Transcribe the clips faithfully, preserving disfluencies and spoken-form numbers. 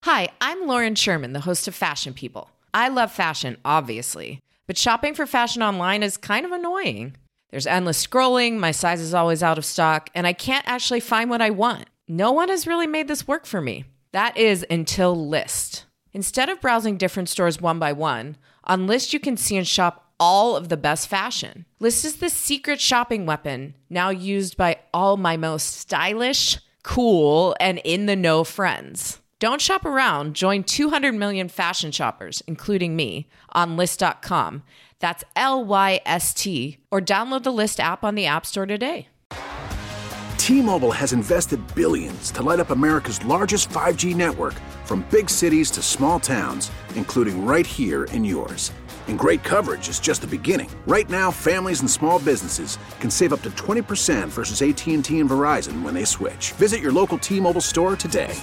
Hi, I'm Lauren Sherman, the host of Fashion People. I love fashion, obviously, but shopping for fashion online is kind of annoying. There's endless scrolling, my size is always out of stock, and I can't actually find what I want. No one has really made this work for me. That is until Lyst. Instead of browsing different stores one by one, on Lyst you can see and shop all of the best fashion. Lyst is the secret shopping weapon, now used by all my most stylish, cool, and in-the-know friends. Don't shop around. Join two hundred million fashion shoppers, including me, on Lyst dot com. That's L Y S T. Or download the Lyst app on the App Store today. T-Mobile has invested billions to light up America's largest five G network, from big cities to small towns, including right here in yours. And great coverage is just the beginning. Right now, families and small businesses can save up to twenty percent versus A T and T and Verizon when they switch. Visit your local T-Mobile store today.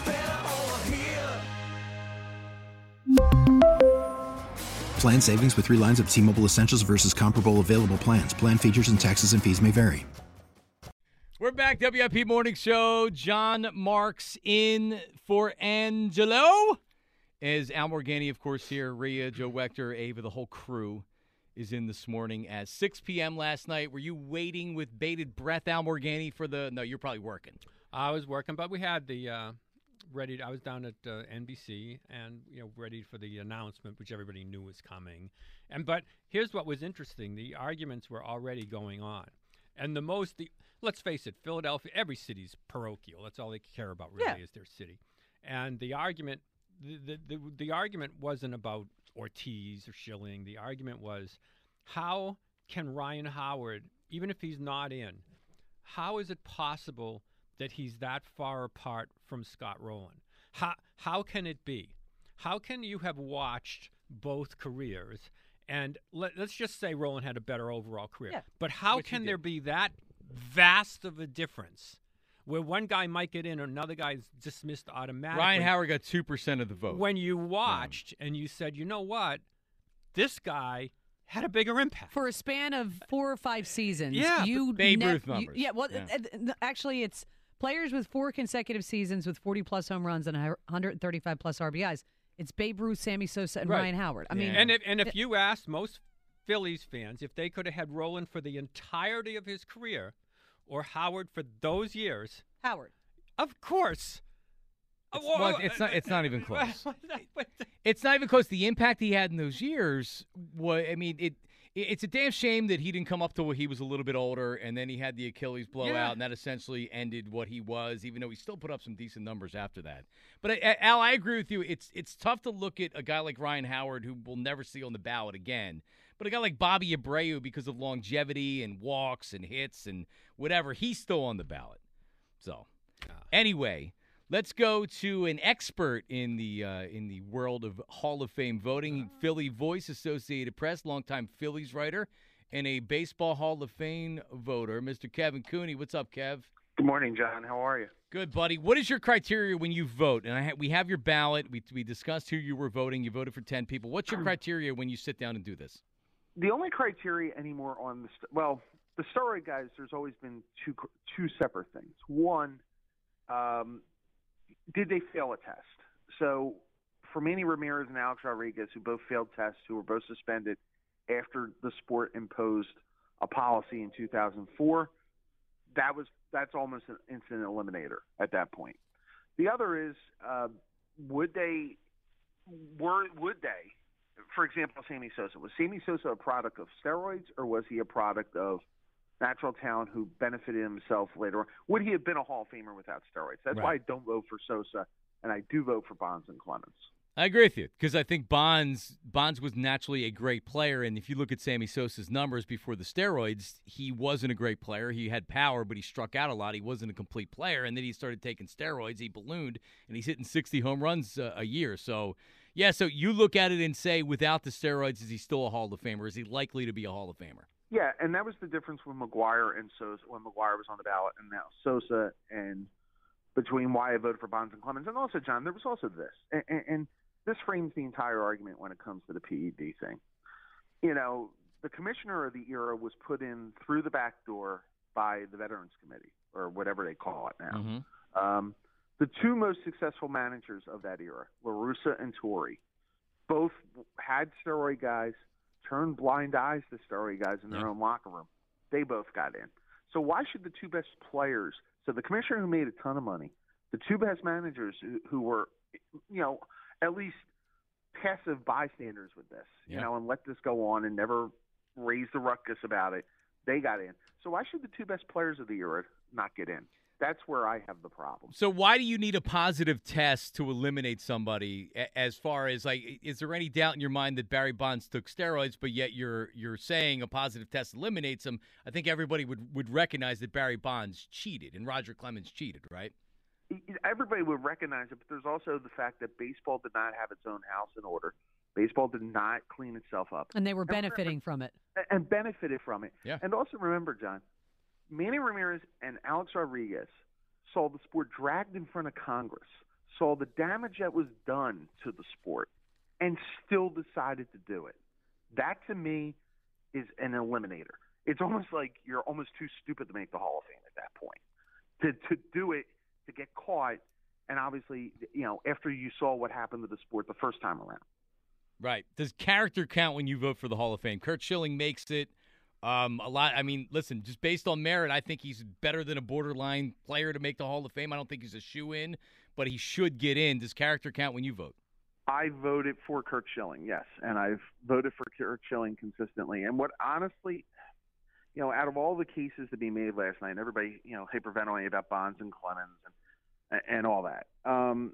Plan savings with three lines of T-Mobile Essentials versus comparable available plans. Plan features and taxes and fees may vary. We're back, W I P Morning Show. John Marks in for Angelo. As Al Morgani, of course, here, Rhea, Joe Wechter, Ava, the whole crew is in this morning at six p.m. last night. Were you waiting with bated breath, Al Morgani, for the – no, you're probably working. I was working, but we had the uh, – ready. To, I was down at uh, N B C and you know ready for the announcement, which everybody knew was coming. And but here's what was interesting: the arguments were already going on, and the most. The, let's face it, Philadelphia. Every city's parochial. That's all they care about, really, yeah. is their city. And the argument, the, the the the argument wasn't about Ortiz or Schilling. The argument was, how can Ryan Howard, even if he's not in, how is it possible that he's that far apart from Scott Rowland? How how can it be? How can you have watched both careers, and let, let's just say Rowland had a better overall career, yeah. but how Which can there be that vast of a difference where one guy might get in and another guy's dismissed automatically? Ryan Howard got two percent of the vote. When you watched yeah. and you said, you know what, this guy had a bigger impact. For a span of four or five seasons. Yeah, you Babe ne- Ruth numbers. You, yeah, well, yeah. Uh, actually, it's players with four consecutive seasons with forty-plus home runs and one hundred thirty-five plus R B Is. It's Babe Ruth, Sammy Sosa, and right. Ryan Howard. I yeah. mean, and if, and if you asked most Phillies fans if they could have had Rowland for the entirety of his career or Howard for those years, Howard, of course. It's, well, it's not. It's not even close. It's not even close. The impact he had in those years was. I mean, it. It's a damn shame that he didn't come up till he was a little bit older, and then he had the Achilles blowout, yeah. and that essentially ended what he was, even though he still put up some decent numbers after that. But, Al, I agree with you. It's it's tough to look at a guy like Ryan Howard, who will never see on the ballot again, but a guy like Bobby Abreu, because of longevity and walks and hits and whatever, he's still on the ballot. So, anyway, let's go to an expert in the uh, in the world of Hall of Fame voting. Philly Voice, Associated Press, longtime Phillies writer, and a Baseball Hall of Fame voter, Mister Kevin Cooney. What's up, Kev? Good morning, John. How are you? Good, buddy. What is your criteria when you vote? And I ha- we have your ballot. We we discussed who you were voting. You voted for ten people. What's your criteria when you sit down and do this? The only criteria anymore on the st- well, the steroid guys. There's always been two two separate things. One. Um, Did they fail a test? So for Manny Ramirez and Alex Rodriguez, who both failed tests, who were both suspended after the sport imposed a policy in two thousand four, that was that's almost an instant eliminator at that point. The other is, uh, would they, were would they, for example, Sammy Sosa, was Sammy Sosa a product of steroids, or was he a product of natural talent who benefited himself later on? Would he have been a Hall of Famer without steroids? That's right. why I don't vote for Sosa, and I do vote for Bonds and Clemens. I agree with you, because I think Bonds Bonds was naturally a great player, and if you look at Sammy Sosa's numbers before the steroids, he wasn't a great player. He had power, but he struck out a lot. He wasn't a complete player, and then he started taking steroids. He ballooned, and he's hitting sixty home runs uh, a year. So, yeah, so you look at it and say, without the steroids, is he still a Hall of Famer? Is he likely to be a Hall of Famer? Yeah, and that was the difference with McGwire and Sosa when McGwire was on the ballot, and now Sosa, and between why I voted for Bonds and Clemens. And also, John, there was also this, and, and, and this frames the entire argument when it comes to the P E D thing. You know, the commissioner of the era was put in through the back door by the Veterans Committee, or whatever they call it now. Mm-hmm. Um, The two most successful managers of that era, La Russa and Torre, both had steroid guys, turned blind eyes to steroid guys in their Yeah. own locker room. They both got in. So why should the two best players, so the commissioner who made a ton of money, the two best managers who, who were, you know, at least passive bystanders with this, Yeah. you know, and let this go on and never raise the ruckus about it, they got in. So why should the two best players of the era not get in? That's where I have the problem. So why do you need a positive test to eliminate somebody? a- As far as like, is there any doubt in your mind that Barry Bonds took steroids, but yet you're you're saying a positive test eliminates him? I think everybody would, would recognize that Barry Bonds cheated and Roger Clemens cheated, right? Everybody would recognize it, but there's also the fact that baseball did not have its own house in order. Baseball did not clean itself up. And they were And remember- benefiting from it. and benefited from it. Yeah. And also remember, John, Manny Ramirez and Alex Rodriguez saw the sport dragged in front of Congress, saw the damage that was done to the sport, and still decided to do it. That, to me, is an eliminator. It's almost like you're almost too stupid to make the Hall of Fame at that point. To to do it, to get caught, and obviously, you know, after you saw what happened to the sport the first time around. Right. Does character count when you vote for the Hall of Fame? Curt Schilling makes it um, a lot. I mean, listen, just based on merit, I think he's better than a borderline player to make the Hall of Fame. I don't think he's a shoe-in, but he should get in. Does character count when you vote? I voted for Curt Schilling, yes, and I've voted for Curt Schilling consistently. And what honestly, you know, out of all the cases to be made last night, and everybody, you know, hyperventilating about Bonds and Clemens and and all that, um,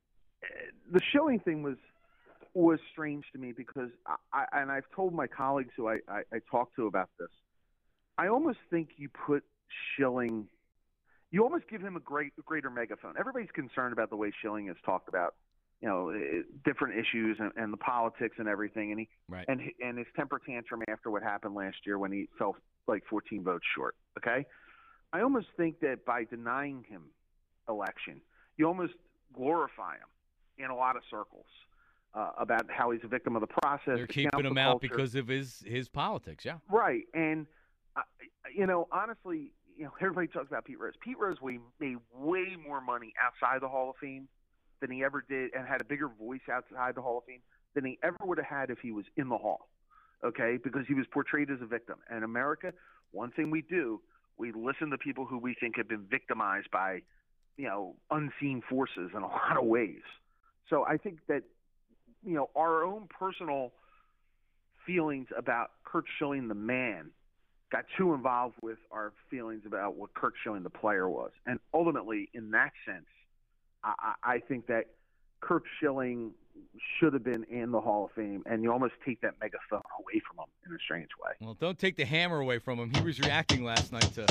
the Schilling thing was was strange to me because I, I and I've told my colleagues who I, I, I talked to about this, I almost think you put Schilling, you almost give him a great greater megaphone. Everybody's concerned about the way Schilling has talked about, you know, different issues and, and the politics and everything, and he Right. and and his temper tantrum after what happened last year when he fell like fourteen votes short. Okay, I almost think that by denying him election, you almost glorify him in a lot of circles uh, about how he's a victim of the process. They're the keeping council him out culture. because of his, his politics, yeah. Right, and uh, you know, honestly, you know, everybody talks about Pete Rose. Pete Rose we made way more money outside the Hall of Fame than he ever did, and had a bigger voice outside the Hall of Fame than he ever would have had if he was in the Hall. Okay, because he was portrayed as a victim. And America, one thing we do, we listen to people who we think have been victimized by, you know, unseen forces in a lot of ways. So I think that, you know, our own personal feelings about Curt Schilling, the man, got too involved with our feelings about what Curt Schilling, the player, was. And ultimately, in that sense, I, I think that Curt Schilling should have been in the Hall of Fame, and you almost take that megaphone away from him in a strange way. Well, don't take the hammer away from him. He was reacting last night to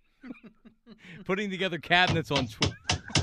putting together cabinets on Twitter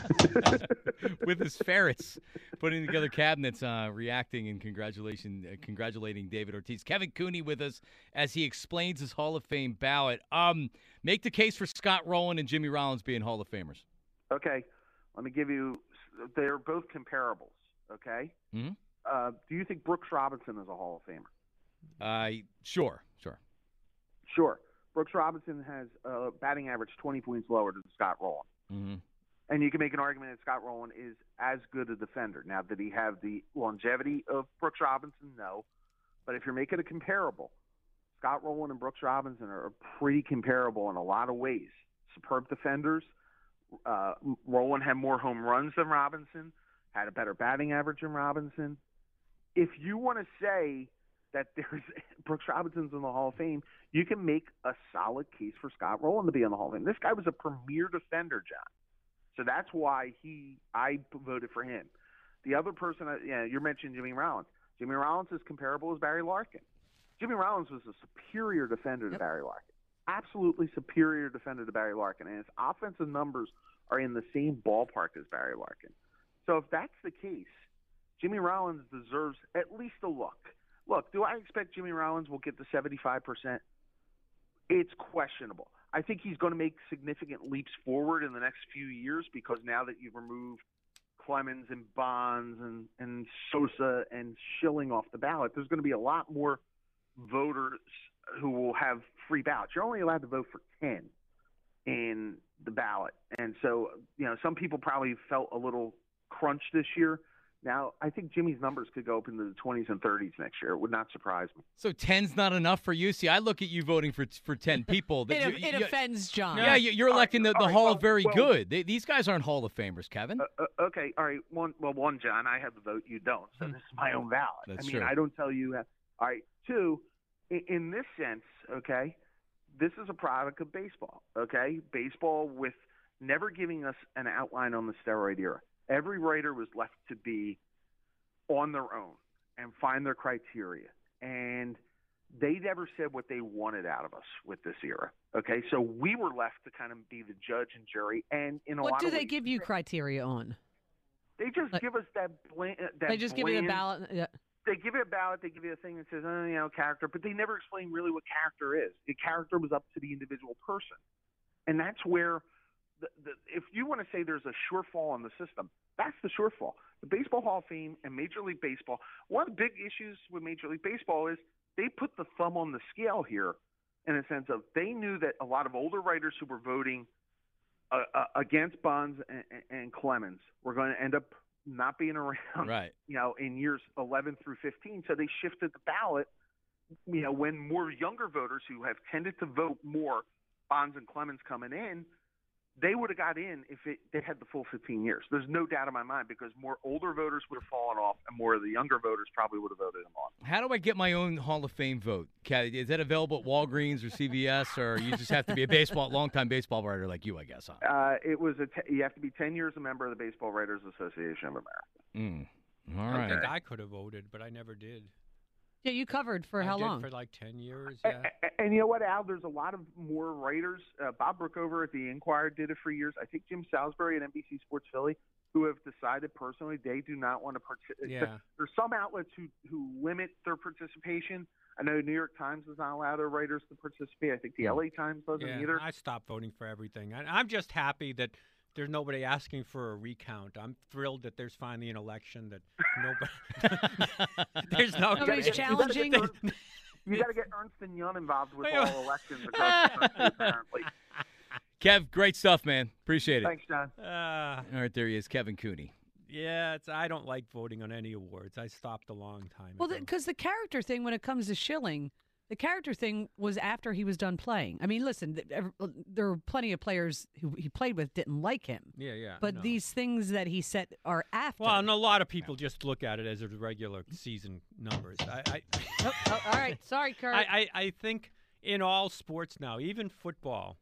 with his ferrets, putting together cabinets, uh, reacting and congratulation, uh, congratulating David Ortiz. Kevin Cooney with us as he explains his Hall of Fame ballot. Um, make the case for Scott Rowland and Jimmy Rollins being Hall of Famers. Okay, let me give you – they're both comparables, okay? Mm-hmm. Uh, do you think Brooks Robinson is a Hall of Famer? Uh, sure, sure. Sure. Brooks Robinson has a batting average twenty points lower than Scott Rowland. Mm-hmm. And you can make an argument that Scott Rowland is as good a defender. Now, did he have the longevity of Brooks Robinson? No. But if you're making a comparable, Scott Rowland and Brooks Robinson are pretty comparable in a lot of ways. Superb defenders. Uh, Rowland had more home runs than Robinson, had a better batting average than Robinson. If you want to say that there's Brooks Robinson's in the Hall of Fame, you can make a solid case for Scott Rowland to be in the Hall of Fame. This guy was a premier defender, John. So that's why he I voted for him. The other person, yeah, you mentioned Jimmy Rollins. Jimmy Rollins is comparable as Barry Larkin. Jimmy Rollins was a superior defender to Yep. Barry Larkin. Absolutely superior defender to Barry Larkin. And his offensive numbers are in the same ballpark as Barry Larkin. So if that's the case, Jimmy Rollins deserves at least a look. Look, do I expect Jimmy Rollins will get to seventy-five percent? It's questionable. I think he's going to make significant leaps forward in the next few years because now that you've removed Clemens and Bonds and, and Sosa and Schilling off the ballot, there's going to be a lot more voters who will have free ballots. You're only allowed to vote for ten. in the ballot. And so, you know, some people probably felt a little crunched this year. Now, I think Jimmy's numbers could go up into the twenties and thirties next year. It would not surprise me. So ten's not enough for you? See, I look at you voting for for ten people. it, you, it you, offends John. Yeah, you, you're electing right, the, the right, Hall well, of Very well, Good. They, these guys aren't Hall of Famers, Kevin. Uh, uh, okay, all right. One, well, one, John, I have the vote. You don't. So this is my own ballot. That's I mean, true. I don't tell you. How, all right. Two, in, in this sense, okay, this is a product of baseball, okay? Baseball with never giving us an outline on the steroid era. Every writer was left to be on their own and find their criteria. And they never said what they wanted out of us with this era. Okay, so we were left to kind of be the judge and jury. And in a What lot do of they ways, give you criteria on? They just Like- give us that bland. That They just give you the bland- ballot. Yeah. They give you a ballot. They give you a thing that says, oh, you know, character, but they never explain really what character is. The character was up to the individual person, and that's where. The, the, if you want to say there's a shortfall in the system, that's the shortfall. The Baseball Hall of Fame and Major League Baseball, one of the big issues with Major League Baseball is they put the thumb on the scale here in a sense of they knew that a lot of older writers who were voting uh, uh, against Bonds and, and Clemens were going to end up not being around, Right. you know, in years eleven through fifteen. So they shifted the ballot, you know, when more younger voters who have tended to vote more Bonds and Clemens coming in, they would have got in if it, they had the full fifteen years. There's no doubt in my mind because more older voters would have fallen off and more of the younger voters probably would have voted them on. How do I get my own Hall of Fame vote? Is that available at Walgreens or C V S, or you just have to be a baseball, longtime baseball writer like you, I guess? Huh? Uh, it was a te- you have to be ten years a member of the Baseball Writers Association of America. Mm. All I right. think I could have voted, but I never did. Yeah, you covered for I how did long? For like ten years, A- yeah. a- And you know what, Al? There's a lot of more writers. Uh, Bob Brookover at the Inquirer did it for years. I think Jim Salisbury at N B C Sports Philly, who have decided personally they do not want to participate. Yeah. There's some outlets who, who limit their participation. I know New York Times does not allow their writers to participate. I think the L A Times doesn't Yeah, either. I stopped voting for everything. I, I'm just happy that there's nobody asking for a recount. I'm thrilled that there's finally an election that nobody. there's no. Nobody's You gotta challenging. get Ernst- You got to get Ernst and Young involved with Wait, all wait. elections across the country, apparently. Kev, great stuff, man. Appreciate it. Thanks, John. Uh, All right, there he is, Kevin Cooney. yeah, it's, I don't like voting on any awards. I stopped a long time Well, ago. because the, the character thing, when it comes to Schilling, the character thing was after he was done playing. I mean, listen, th- ev- there were plenty of players who he played with didn't like him. yeah, yeah. But no. these things that he said are after. Well, and a lot of people just look at it as a regular season numbers. I, I, Oh, oh, all right. Sorry, Kurt. I, I, I think in all sports now, even football,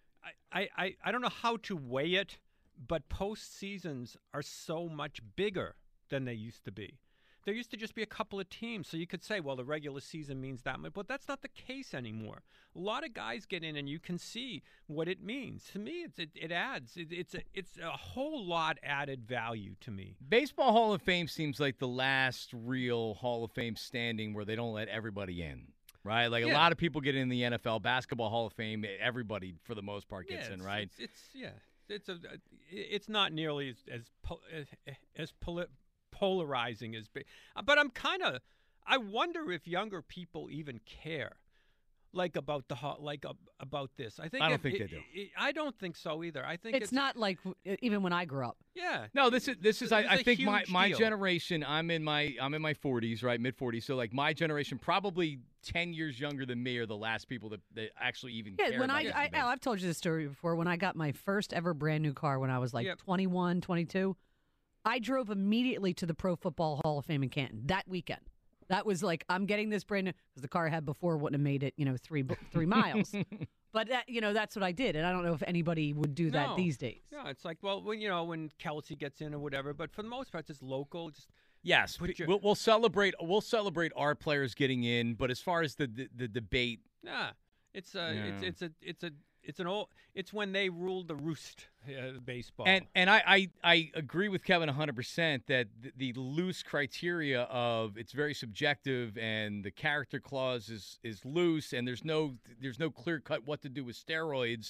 I, I, I, I don't know how to weigh it, but postseasons are so much bigger than they used to be. There used to just be a couple of teams, so you could say, well, the regular season means that much, but that's not the case anymore. A lot of guys get in, and you can see what it means. To me, it's, it, it adds. It, it's, a, it's a whole lot added value to me. Baseball Hall of Fame seems like the last real Hall of Fame standing where they don't let everybody in, right? Like a Yeah. lot of people get in the N F L. Basketball Hall of Fame, everybody for the most part gets Yeah, in, it's- right? It's, it's yeah, it's a, it's not nearly as as po- as, as poli- polarizing as big, but I'm kind of, I wonder if younger people even care, like about the ho- like uh, about this. I think I don't if think it- they do. it- I don't think so either. I think it's, it's, not like w- even when I grew up. Yeah. No, this is this is I, It's I a think my, huge my deal. generation. I'm in my I'm in my forties, right, mid forties. So like my generation, probably ten years younger than me, are the last people that, that actually even Yeah, care when about I, this I debate. Al, I've told you this story before. When I got my first ever brand new car when I was like Yep. twenty-one, twenty-two, I drove immediately to the Pro Football Hall of Fame in Canton that weekend. That was like, I'm getting this brand new, because the car I had before wouldn't have made it, you know, three three miles. But that, you know, that's what I did, and I don't know if anybody would do that No. these days. No, it's like, well, when you know when Kelsey gets in or whatever, but for the most part, it's local. Just Yes, Put p- your- we'll, we'll celebrate. We'll celebrate our players getting in, but as far as the the, the debate, yeah, it's a, it's Yeah. it's a, it's a, it's an old, it's when they ruled the roost, uh, baseball. and and I, I, I agree with Kevin one hundred percent that the, the loose criteria of it's very subjective and the character clause is is loose and there's no there's no clear cut what to do with steroids.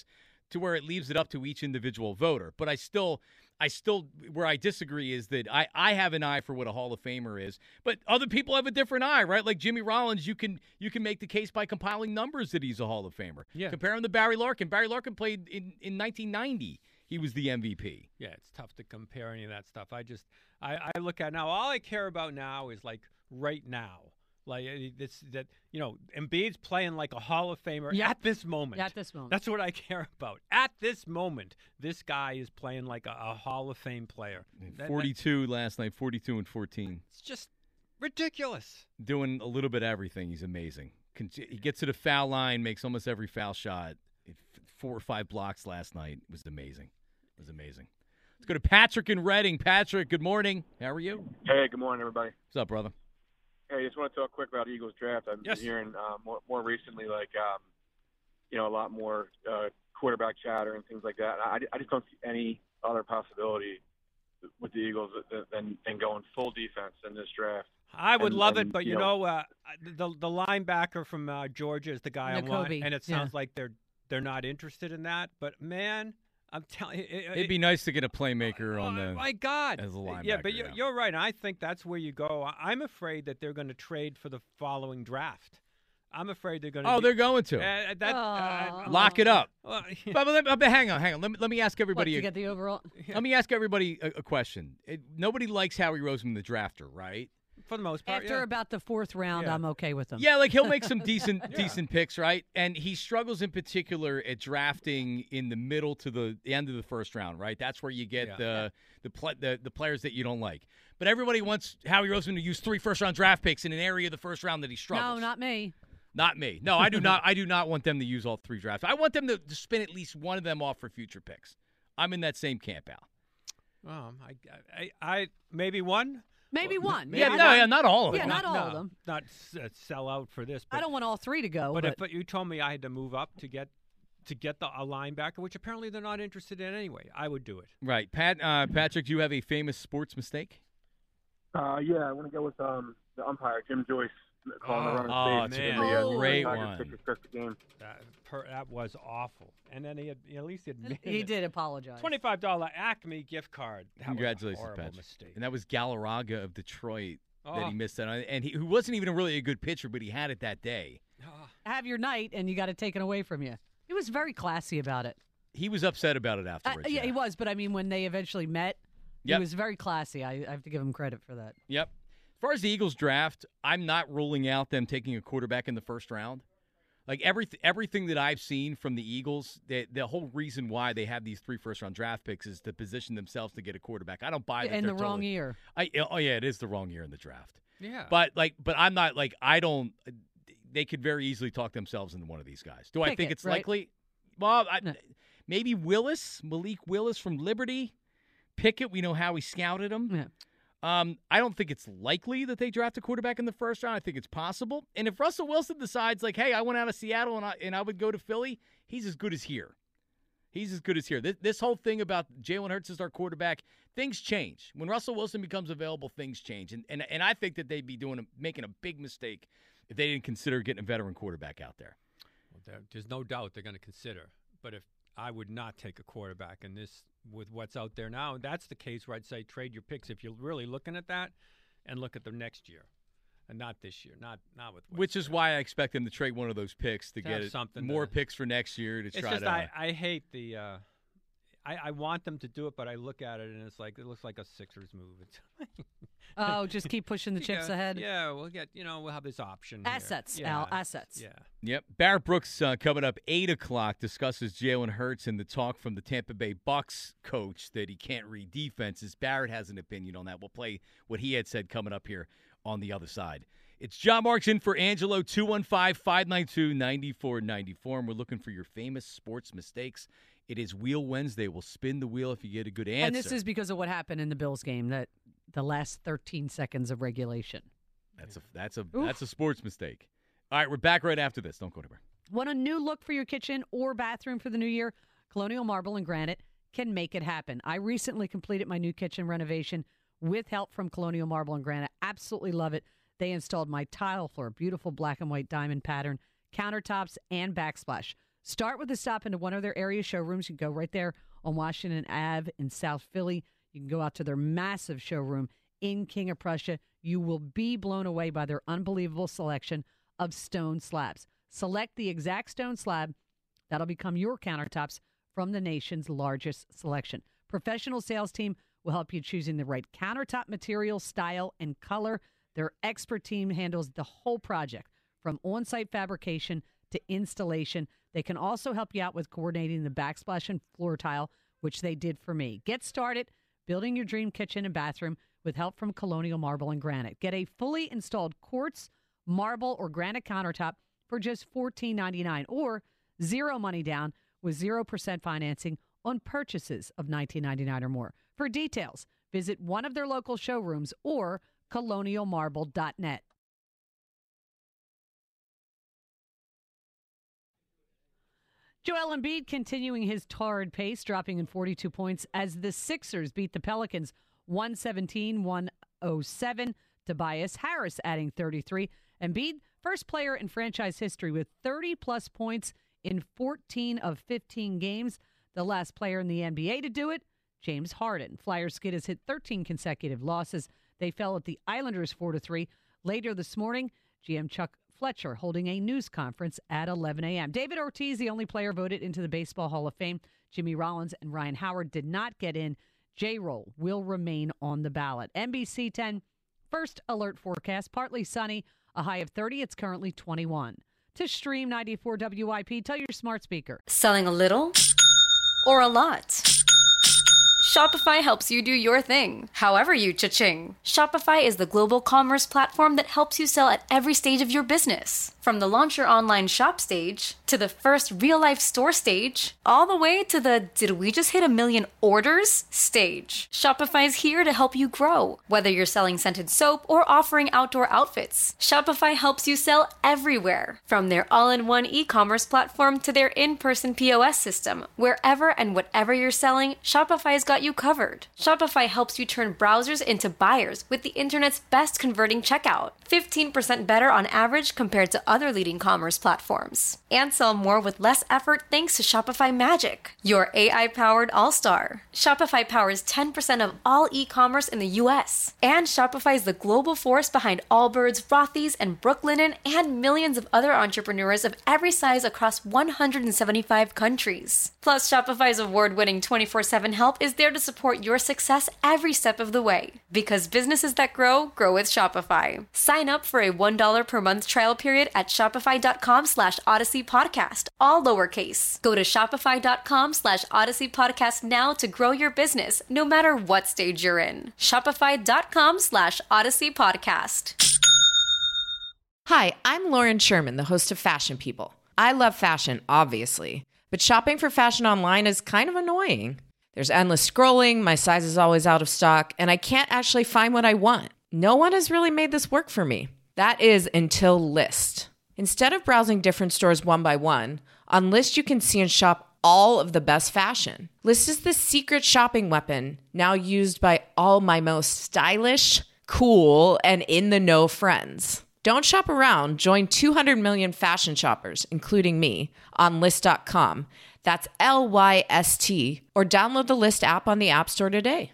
to where it leaves it up to each individual voter. But I still, I still, where I disagree is that I, I have an eye for what a Hall of Famer is, but other people have a different eye, right? Like Jimmy Rollins, you can you can make the case by compiling numbers that he's a Hall of Famer. Yeah. Compare him to Barry Larkin. Barry Larkin played in, in nineteen ninety. He was the M V P. Yeah, it's tough to compare any of that stuff. I just, I, I look at now, all I care about now is like right now. Like this, that you know, Embiid's playing like a Hall of Famer Yep. at this moment. At this moment. That's what I care about. At this moment, this guy is playing like a, a Hall of Fame player. That- forty-two last night, forty-two and fourteen. It's just ridiculous. Doing a little bit of everything. He's amazing. Con- He gets to the foul line, makes almost every foul shot. It- Four or five blocks last night. It was amazing. It was amazing. Let's go to Patrick in Reading. Patrick, good morning. How are you? Hey, good morning, everybody. What's up, brother? Hey, just want to talk quick about Eagles draft. I've Yes. been hearing uh, more, more recently, like, um, you know, a lot more uh, quarterback chatter and things like that. I, I just don't see any other possibility with the Eagles than, than going full defense in this draft. I would And- love and, it, but you you know- know, uh, the the linebacker from uh, Georgia is the guy I want, Nakobe, and it yeah. sounds like they're they're not interested in that. But man, I'm telling you, it, It'd be nice to get a playmaker oh, on the. my God, as a yeah, but linebacker, you're, yeah. you're right. I think that's where you go. I- I'm afraid that they're going to trade for the following draft. I'm afraid they're going to. Oh, do, they're going to. uh, that. Uh, Lock it up. well, But, but, but hang on, hang on. Let me, let me ask What, everybody. to a- get the overall? Let me ask everybody a, a question. It, nobody likes Howie Roseman, the drafter, right? for the most part, After yeah. about the fourth round, Yeah. I'm okay with them. Yeah, like he'll make some decent decent picks, right? And he struggles in particular at drafting in the middle to the, the end of the first round, right? That's where you get Yeah. the the, pl- the the players that you don't like. But everybody wants Howie Roseman to use three first round draft picks in an area of the first round that he struggles. No, not me. Not me. No, I do not. I do not want them to use all three drafts. I want them to, to spin at least one of them off for future picks. I'm in that same camp, Al. Um, I, I, I, maybe one. Maybe one. Yeah, Maybe no, one. yeah, not all of Yeah, them. not all no, of them. Not s- uh, sell out for this. But, I don't want all three to go. But, But, if you told me I had to move up to get to get the a linebacker, which apparently they're not interested in anyway, I would do it. Right, Pat. Uh, Patrick, do you have a famous sports mistake? Uh, yeah, I want to go with um, the umpire, Jim Joyce, calling Oh, the run oh, of it's stage. a in the, uh, great Tigers one. kick to start the game. That, per, that was awful. And then he had, at least he admitted he it. did apologize. twenty-five dollar Acme gift card. That Congratulations, was a horrible Patrick. mistake. And that was Galarraga of Detroit that Oh. he missed that on. And he who wasn't even really a good pitcher, but he had it that day. Ah. Have your night, and you got it taken away from you. He was very classy about it. He was upset about it Uh, afterwards. yeah, he was. But I mean, when they eventually met, Yep. he was very classy. I, I have to give him credit for that. Yep. As far as the Eagles draft, I'm not ruling out them taking a quarterback in the first round. Like every, everything that I've seen from the Eagles, the, the whole reason why they have these three first-round draft picks is to position themselves to get a quarterback. I don't buy that In they're the wrong totally- year. I, oh, yeah, it is the wrong year in the draft. Yeah. But like, but I'm not like I don't. They could very easily talk themselves into one of these guys. Do I think Pickett, it's right? likely? Well, I, No. maybe Willis, Malik Willis from Liberty, Pickett. We know how he scouted him. Yeah. Um, I don't think it's likely that they draft a quarterback in the first round. I think it's possible. And if Russell Wilson decides, like, hey, I went out of Seattle and I, and I would go to Philly, he's as good as here. He's as good as here. This, this whole thing about Jalen Hurts as our quarterback, things change. When Russell Wilson becomes available, things change. And and, and I think that they'd be doing a, making a big mistake if they didn't consider getting a veteran quarterback out there. Well, there, there's no doubt they're going to consider. But if I would not take a quarterback in this with what's out there now, that's the case where I'd say trade your picks if you're really looking at that, and look at the next year, and not this year, not not with. what's Which is there. why I expect them to trade one of those picks to, To get have it, something more to- picks for next year to It's try just to. I, I hate the. Uh, I, I want them to do it, but I look at it and it's like it looks like a Sixers move. It's Oh, just keep pushing the chips yeah, ahead. Yeah, we'll get you know we'll have this option. here. Assets, yeah. Al, assets. Yeah. Yep. Barrett Brooks uh, coming up eight o'clock discusses Jalen Hurts and the talk from the Tampa Bay Bucks coach that he can't read defenses. Barrett has an opinion on that. We'll play what he had said coming up here on the other side. It's John Marks in for Angelo, two one five, five nine two, nine four nine four, and we're looking for your famous sports mistakes. It is Wheel Wednesday. We'll spin the wheel if you get a good answer. And this is because of what happened in the Bills game, that the last thirteen seconds of regulation. That's a that's a Oof. that's a sports mistake. All right, we're back right after this. Don't go anywhere. Want a new look for your kitchen or bathroom for the new year? Colonial Marble and Granite can make it happen. I recently completed my new kitchen renovation with help from Colonial Marble and Granite. Absolutely love it. They installed my tile floor, beautiful black and white diamond pattern, countertops, and backsplash. Start with a stop into one of their area showrooms. You can go right there on Washington Avenue in South Philly. You can go out to their massive showroom in King of Prussia. You will be blown away by their unbelievable selection of stone slabs. Select the exact stone slab that'll become your countertops from the nation's largest selection. Professional sales team will help you choosing the right countertop material, style, and color. Their expert team handles the whole project, from on-site fabrication to installation. They can also help you out with coordinating the backsplash and floor tile, which they did for me. Get started building your dream kitchen and bathroom with help from Colonial Marble and Granite. Get a fully installed quartz, marble, or granite countertop for just fourteen ninety-nine dollars or zero money down with zero percent financing on purchases of nineteen ninety-nine dollars or more. For details, visit one of their local showrooms or colonial marble dot net. Joel Embiid continuing his torrid pace, dropping in forty-two points as the Sixers beat the Pelicans one seventeen to one oh seven. Tobias Harris adding thirty-three. Embiid, first player in franchise history with thirty-plus points in fourteen of fifteen games. The last player in the N B A to do it, James Harden. Flyers skid has hit thirteen consecutive losses. They fell at the Islanders four to three. Later this morning, G M Chuck Fletcher holding a news conference at eleven a.m. David Ortiz, the only player voted into the Baseball Hall of Fame. Jimmy Rollins and Ryan Howard did not get in. J-Roll will remain on the ballot. N B C ten, first alert forecast, partly sunny, a high of thirty. It's currently twenty-one. To stream ninety-four W I P, tell your smart speaker. Selling a little or a lot? Shopify helps you do your thing, however you cha-ching. Shopify is the global commerce platform that helps you sell at every stage of your business. From the launch your online shop stage, to the first real-life store stage, all the way to the did we just hit a million orders stage. Shopify's here to help you grow. Whether you're selling scented soap or offering outdoor outfits, Shopify helps you sell everywhere. From their all-in-one e-commerce platform to their in-person P O S system, wherever and whatever you're selling, Shopify's got you covered. Shopify helps you turn browsers into buyers with the internet's best converting checkout. fifteen percent better on average compared to other leading commerce platforms. And sell more with less effort thanks to Shopify Magic, your A I-powered all-star. Shopify powers ten percent of all e-commerce in the U S. And Shopify is the global force behind Allbirds, Rothy's, and Brooklinen, and millions of other entrepreneurs of every size across one hundred seventy-five countries. Plus, Shopify's award-winning twenty-four seven help is there to support your success every step of the way. Because businesses that grow, grow with Shopify. Sign up for a one dollar per month trial period at shopify.com slash Odyssey Podcast, all lowercase. Go to shopify.com slash Odyssey Podcast now to grow your business, no matter what stage you're in. Shopify.com slash Odyssey Podcast. Hi, I'm Lauren Sherman, the host of Fashion People. I love fashion, obviously, but shopping for fashion online is kind of annoying. There's endless scrolling, my size is always out of stock, and I can't actually find what I want. No one has really made this work for me. That is until Lyst. Instead of browsing different stores one by one, on Lyst you can see and shop all of the best fashion. Lyst is the secret shopping weapon now used by all my most stylish, cool, and in-the-know friends. Don't shop around. Join two hundred million fashion shoppers, including me, on Lyst dot com. That's L Y S T, or download the Lyst app on the App Store today.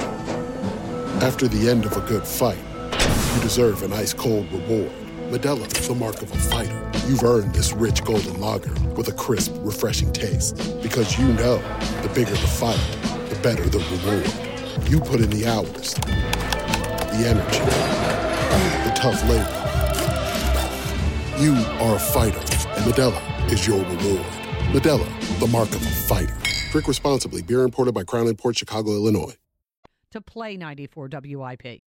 After the end of a good fight, you deserve an ice-cold reward. Modelo is the mark of a fighter. You've earned this rich golden lager with a crisp, refreshing taste. Because you know, the bigger the fight, the better the reward. You put in the hours, the energy, the tough labor. You are a fighter, and Modelo is your reward. Modelo, the mark of a fighter. Drink responsibly. Beer imported by Crown Imports, Chicago, Illinois. To play ninety-four W I P.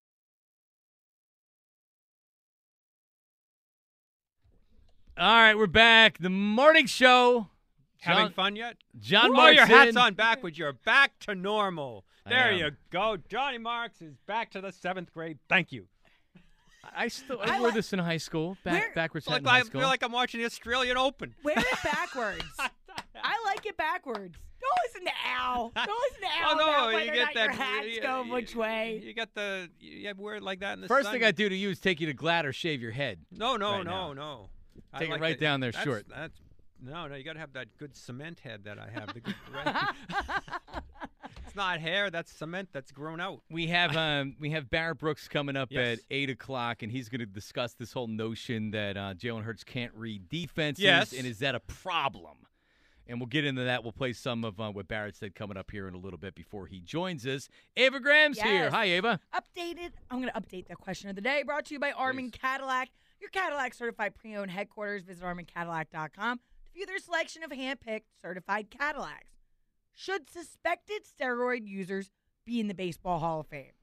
All right, we're back. The morning show. Having John, fun yet? John Throw Marks your hats in. on backwards. You're back to normal. There am. you go. Johnny Marks is back to the seventh grade. Thank you. I still I, I wore like- this in high school. Back Where- backwards hat Like, in high I school. feel like I'm watching the Australian Open. Wear it backwards. I like it backwards. Don't listen to Al. Don't listen to Al Oh, no, about you whether or get not that. your hats you, go you- which way. You got the. You have wear it like that in the First sun. thing I do to you is take you to Glad or shave your head. No, no, right no, now. no. I Take it like right down there that's, short. That's No, no, you got to have that good cement head that I have. The good red. It's not hair, that's cement that's grown out. We have um, we have Barrett Brooks coming up Yes. at eight o'clock, and he's going to discuss this whole notion that uh, Jalen Hurts can't read defenses, Yes. and is that a problem? And we'll get into that. We'll play some of uh, what Barrett said coming up here in a little bit before he joins us. Ava Graham's here. Yes. Hi, Ava. Updated. I'm going to update the question of the day. Brought to you by Armin Cadillac, your Cadillac certified pre-owned headquarters. Visit armin cadillac dot com to view their selection of hand-picked certified Cadillacs. Should suspected steroid users be in the Baseball Hall of Fame?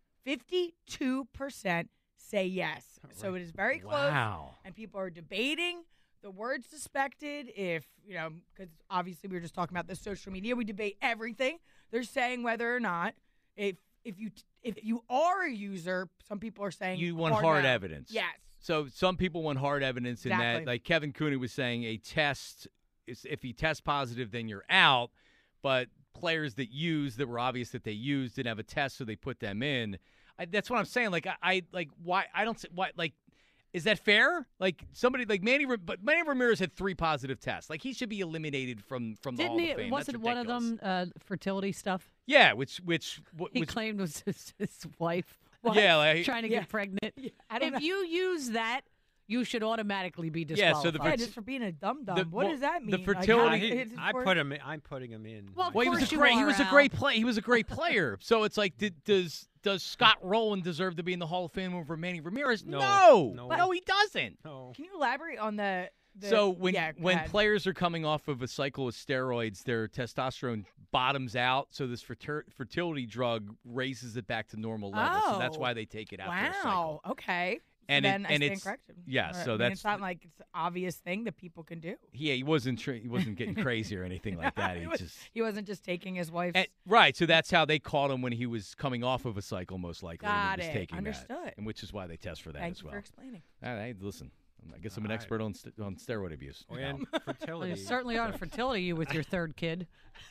fifty-two percent say yes. So it is very close. Wow. And people are debating the word suspected. If, you know, because obviously we were just talking about this social media. We debate everything. They're saying whether or not if if you if you are a user, some people are saying You want hard hard no. evidence. Yes. So some people want hard evidence in Exactly. that, like Kevin Cooney was saying, a test, is if you test positive, then you're out. But players that used, that were obvious that they used, didn't have a test, so they put them in. I, that's what I'm saying. Like, I, I like why I don't see why like. Is that fair? Like somebody like Manny, but Manny Ramirez had three positive tests. Like he should be eliminated from from the Didn't Hall he? of Fame. Wasn't That's one of ridiculous. them uh, fertility stuff? Yeah, which which w- He was claimed was his, his wife. Yeah, like- trying to Yeah. get pregnant. I don't if know. you use that, you should automatically be Yeah, so disqualified. the Yeah, fer- just for being a dum dum. the- What well, does that the mean? Like, fertility- how- He- it's I for- put him in, I'm putting him in. Well, of Well, he was course a you great. He are, was a Al. great play. He was a great player. So it's like, did, does does Scott Rowland deserve to be in the Hall of Fame over Manny Ramirez? No. No, No. no, he doesn't. no. Can you elaborate on the? the So when yeah, go when ahead. players are coming off of a cycle of steroids, their testosterone bottoms out. So this fertir- fertility drug raises it back to normal levels. So that's Oh. why they take it after a cycle. Wow. Okay. So And it- then I and stand it's- corrected. yeah, Or, so I mean, that's- it's not like it's an obvious thing that people can do. Yeah, he wasn't tra- he wasn't getting crazy or anything like that. He he, was, just he wasn't just taking his wife's. And- right, so that's how they caught him when he was coming off of a cycle, most likely. and Got he was it. taking Understood. that, and which is why they test for that Thank as you well. for explaining. All right, listen, I guess I'm an All right. expert on st- on steroid abuse. Oh, now. and Well, fertility. you certainly aren't fertility you with your third kid.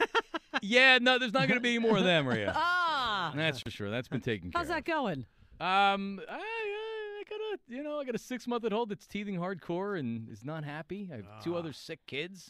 Yeah, no, there's not going to be any more of them, Maria. Ah, That's for sure. That's been taken care how's that going? of. Um, I, I got a, you know, I got a six month old that's teething hardcore and is not happy. I have two Ah. other sick kids.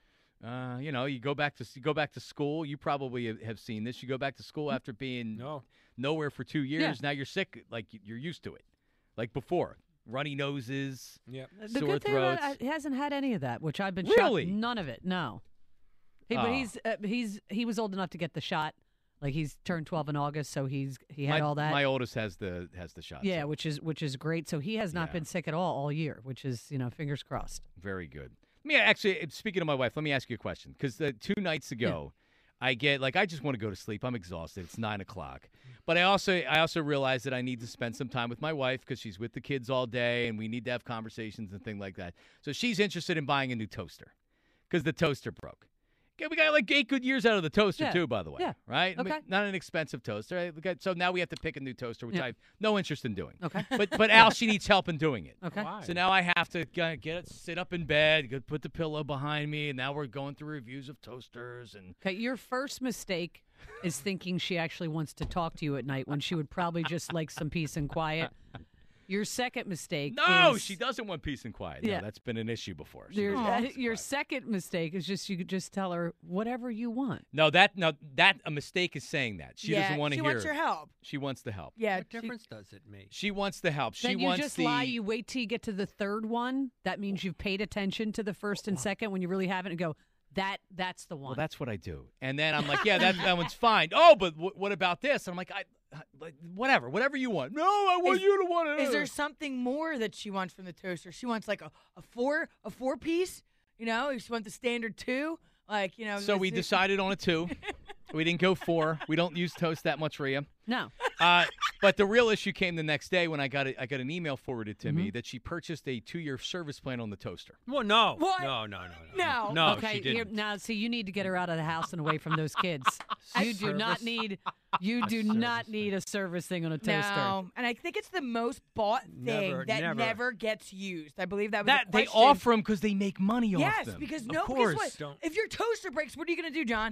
Uh, you know, you go back to you go back to school. You probably have- have seen this. You go back to school after being No. nowhere for two years. Yeah. Now you're sick. Like you're used to it, like before. Runny noses. Yep. The Sore good thing throats. about it, he hasn't had any of that, which I've been Really? shocked. None of it. No. He, Oh. But he's uh, he's he was old enough to get the shot. Like he's turned twelve in August, so he's he had my, all that. My oldest has the has the shot. yeah, so which is which is great. So he has not Yeah. been sick at all all year, which is you know fingers crossed. very good. Let me actually, speaking of my wife, let me ask you a question. Because uh, two nights ago, I get like I just want to go to sleep. I'm exhausted. It's nine o'clock. But I also I also realize that I need to spend some time with my wife because she's with the kids all day, and we need to have conversations and things like that. So she's interested in buying a new toaster because the toaster broke. Okay, we got like eight good years out of the toaster Yeah. too, by the way. Yeah. Right? I mean, Okay. not an expensive toaster. Right? We got- So now we have to pick a new toaster, which Yeah. I have no interest in doing. Okay. But but Al, she needs help in doing it. Okay. Why? So now I have to uh, get it, sit up in bed, go put the pillow behind me, and now we're going through reviews of toasters and Okay, your first mistake is thinking she actually wants to talk to you at night when she would probably just like some peace and quiet. Your second mistake no, is she doesn't want peace and quiet. Yeah. No, that's been an issue before. She Your, doesn't uh, want peace and your quiet. second mistake is just you could just tell her whatever you want. no, that no, that a mistake is saying that she yeah, doesn't want to she hear. wants your help. She wants the help. Yeah. What she- difference does it make? She wants the help. She Then you wants just the. lie. You wait till you get to the third one. That means you've paid attention to the first and second when you really haven't, and go, that that's the one. Well, that's what I do, and then I'm like, yeah, that that one's fine. Oh, but w- what about this? And I'm like, I, I like, whatever, whatever you want. No, I want Is- you to want it. Is there something more that she wants from the toaster? She wants like a, a four a four piece. You know, she wants the standard two. Like you know. So the- we the- decided on a two. We didn't go four. We don't use toast that much, Rhea. no. Uh, but the real issue came the next day when I got a, I got an email forwarded to Mm-hmm. me that she purchased a two-year service plan on the toaster. Well, no. What? No, no, no, no. No. No, okay, she here, didn't. now see, you need to get her out of the house and away from those kids. You do not Service. need. You do not need a service thing on a toaster. No, and I think it's the most bought thing Never, that never. never gets used. I believe that was That a they question. offer them because they make money off Yes, them. because of no, course. guess what? Don't- If your toaster breaks, what are you going to do, John?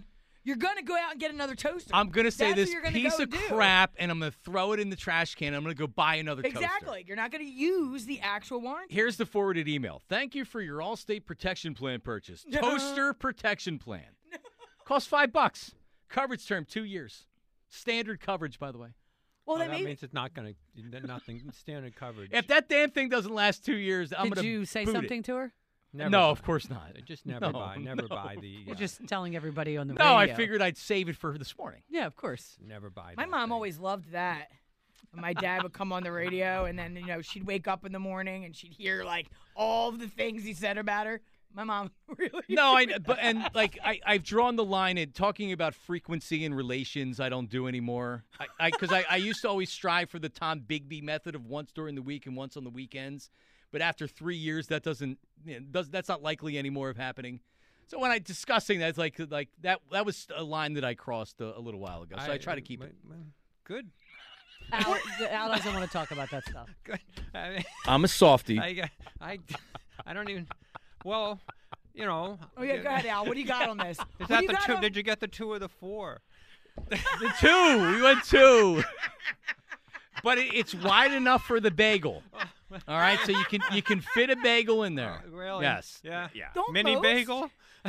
you're going to go out and get another toaster. I'm going to say That's this what you're gonna piece go of do. crap, and I'm going to throw it in the trash can. I'm going to go buy another toaster. Exactly. You're not going to use the actual warranty. Here's the forwarded email. Thank you for your Allstate Protection Plan purchase. Toaster Protection Plan. Costs five bucks. Coverage term, two years. Standard coverage, by the way. Well, Oh, then that maybe means it's not going to nothing standard coverage. If that damn thing doesn't last two years, I'm Did going to you say boot something it. to her? Never no, buy. of course not. Just never No, buy. Never no. buy the. You're uh, just telling everybody on the No, radio. I figured I'd save it for this morning. Yeah, of course. Never buy. my that mom thing. always loved that. And my dad would come on the radio, and then, you know, she'd wake up in the morning and she'd hear, like, all of the things he said about her. My mom really. No, I but and like I I've drawn the line in talking about frequency in relations. I don't do anymore. I because I, I, I used to always strive for the Tom Bigby method of once during the week and once on the weekends. But after three years, that doesn't you know, does that's not likely anymore of happening. So when I discussing that, it's like like that that was a line that I crossed a, a little while ago. So I, try to keep well, it. well, Good. Al, Al doesn't want to talk about that stuff. Good. I mean, I'm a softie. I, I, I don't even. Well, you know. Oh, yeah, go ahead, Al. What do you got on this? Is What that do you the got two? on- Did you get the two or the four? The two. We went two. But it, it's wide enough for the bagel. All right, so you can you can fit a bagel in there. Oh, really? Yes. Yeah. Yeah. Don't Mini most. bagel.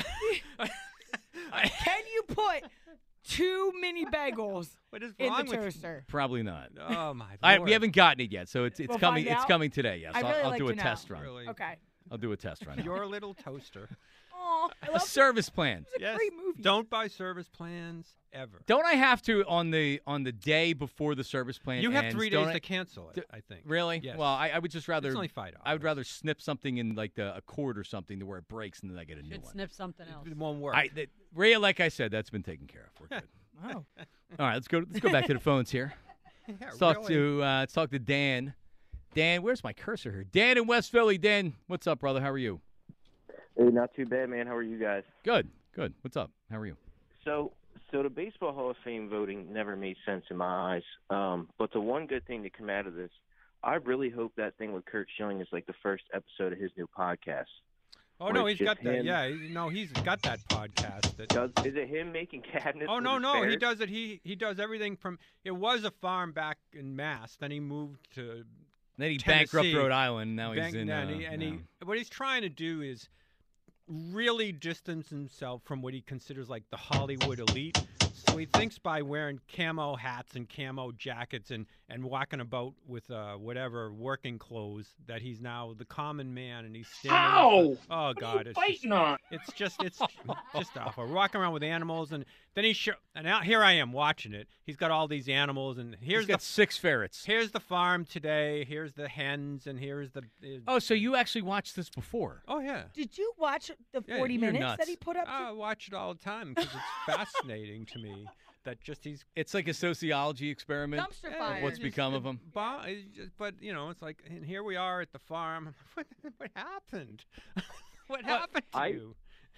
Can you put two mini bagels What is in wrong the with you? toaster? Probably not. Oh my I, lord. we haven't gotten it yet, so it's it's We'll coming. find It's out? coming today. Yes, I'd I'll, really I'll like do to a know. test run. Really. Okay. I'll do a test run. Your little toaster. Oh, I A love service plan. It's a Yes. great movie. Don't buy service plans ever. Don't I have to on the on the day before the service plan? You have ends, three don't days I- to cancel it. D- I think. Really? Yes. Well, I, I would just rather. It's only five I would dollars. rather snip something in like the, a cord or something to where it breaks, and then I get a new Should one. sniff something else. It won't work. I, that, Rhea, like I said, that's been taken care of. We're good. Wow. All right, let's go. Let's go back to the phones here. Yeah, Let's talk really. to uh, let's talk to Dan. Dan, where's my cursor here? Dan in West Philly. Dan, what's up, brother? How are you? Hey, not too bad, man. How are you guys? Good. Good. What's up? How are you? So, so the Baseball Hall of Fame voting never made sense in my eyes. Um, but the one good thing to come out of this, I really hope that thing with Kurt Schilling is like the first episode of his new podcast. Oh no, Where he's it's got just that. him. Yeah, he- no, he's got that podcast. That, Does is it him making cabinets? oh with no, his no, he bears? does it. He he does everything from. It was a farm back in Mass. Then he moved to. Then he Tennessee. bankrupt Rhode Island. Now he's Bank- in. and uh, he, and yeah. he, what he's trying to do is really distance himself from what he considers like the Hollywood elite. So he thinks by wearing camo hats and camo jackets and, and walking about with uh, whatever working clothes that he's now the common man and he's standing. How? Oh What God! are you it's fighting just, on? It's just it's just awful. Walking around with animals and then he show and now here I am watching it. He's got all these animals and here's He's got the six ferrets. here's the farm today. Here's the hens and here's the. Uh, Oh, so you actually watched this before? oh yeah. Did you watch the Yeah, forty you're minutes nuts. that he put up? I watch it all the time because it's fascinating to me that just he's It's like a sociology experiment. Dumpster yeah, fire. of what's it's become just, of him. Bo- it's just- but you know, it's like, and here we are at the farm. What, what happened? what happened to I- you?